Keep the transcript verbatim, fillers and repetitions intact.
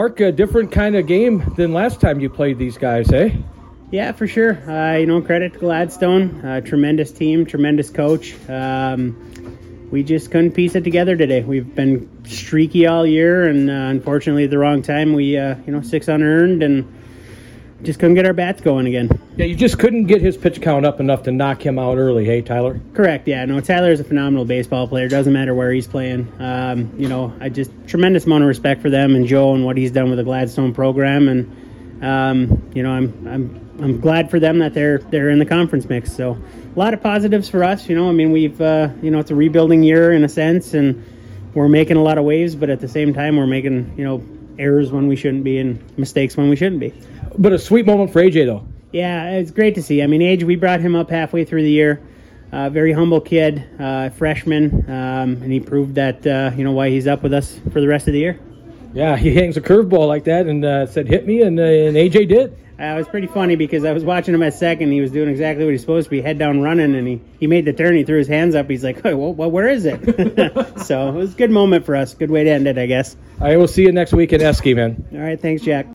Mark, a different kind of game than last time you played these guys, eh? Yeah, for sure. Uh, you know, credit to Gladstone. Uh, tremendous team, tremendous coach. Um, we just couldn't piece it together today. We've been streaky all year, and uh, unfortunately at the wrong time, we, uh, you know, six unearned and just couldn't get our bats going again. Yeah, you just couldn't get his pitch count up enough to knock him out early, hey, Tyler? Correct, yeah. No, Tyler is a phenomenal baseball player. Doesn't matter where he's playing. Um, you know, I just, tremendous amount of respect for them and Joe and what he's done with the Gladstone program. And, um, you know, I'm I'm I'm glad for them that they're they're in the conference mix. So a lot of positives for us. You know, I mean, we've, uh, you know, it's a rebuilding year in a sense, and we're making a lot of waves, but at the same time, we're making, you know, errors when we shouldn't be and mistakes when we shouldn't be. But a sweet moment for A J, though. Yeah, it's great to see. I mean, Age, we brought him up halfway through the year. Uh, very humble kid, uh, freshman, um, and he proved that, uh, you know, why he's up with us for the rest of the year. Yeah, he hangs a curveball like that and uh, said, hit me, and, uh, and A J did. Uh, it was pretty funny because I was watching him at second. He was doing exactly what he's supposed to be, head down running, and he, he made the turn. He threw his hands up. He's like, hey, well, well, where is it? So it was a good moment for us. Good way to end it, I guess. I will see you next week in Eski, man. All right, thanks, Jack.